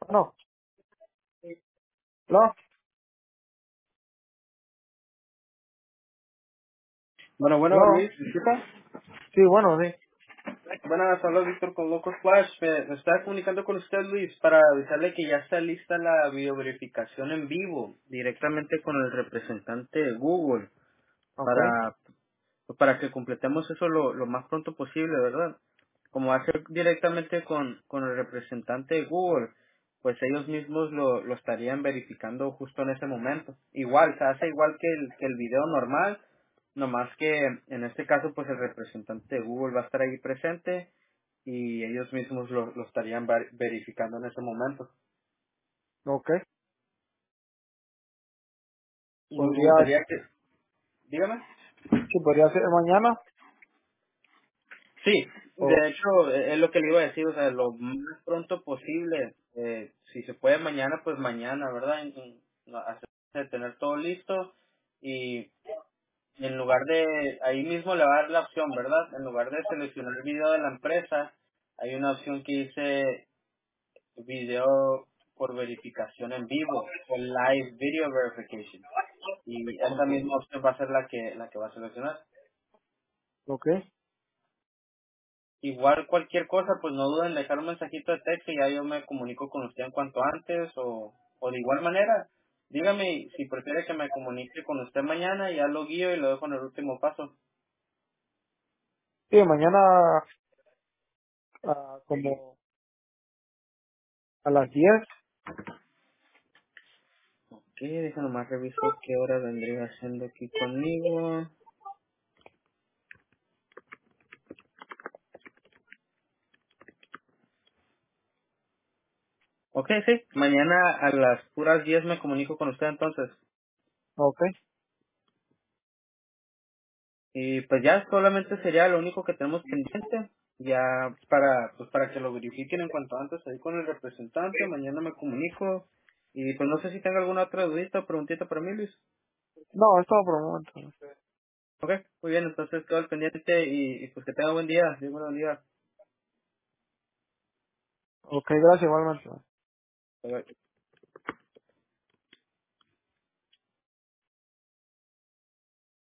No, no, Bueno, no. Luis, disculpa. Sí, bueno, sí. Buenas, hablo Víctor con Loco Flash. Me estaba comunicando con usted, Luis, para avisarle que ya está lista la videoverificación en vivo, directamente con el representante de Google, Ok, para, para que completemos eso lo más pronto posible, ¿verdad? Como va a ser directamente con el representante de Google, pues ellos mismos lo estarían verificando justo en ese momento. Igual, se hace igual que el video normal, nomás que en este caso pues el representante de Google va a estar ahí presente y ellos mismos lo estarían verificando en ese momento. ok. Podría, Gustaría que, dígame. sí, podría ser mañana. Sí, O, de hecho es lo que le iba a decir, o sea, lo más pronto posible, si se puede mañana, pues mañana, ¿verdad? Hacer de tener todo listo y en lugar de, ahí mismo le va a dar la opción, ¿verdad? En lugar de seleccionar el video de la empresa, hay una opción que dice video por verificación en vivo, o live video verification, y esa misma opción va a ser la que va a seleccionar. ok. Igual cualquier cosa, pues no duden en dejar un mensajito de texto y ya yo me comunico con usted en cuanto antes o de igual manera. Dígame si prefiere que me comunique con usted mañana, ya lo guío y lo dejo en el último paso. Sí, mañana como a las 10. Ok, déjame nomás reviso qué hora vendría haciendo aquí conmigo. Ok, sí, mañana a las puras 10 me comunico con usted entonces. Ok. Y pues ya solamente sería lo único que tenemos pendiente. Ya para que lo verifiquen en cuanto antes ahí con el representante. Mañana me comunico. Y pues no sé si tenga alguna otra dudita o preguntita para mí, Luis. No, es todo por el momento. Ok, muy bien, entonces quedo al pendiente y pues que tenga buen día. Sí, buen día. Ok, gracias igualmente. Bye, bye.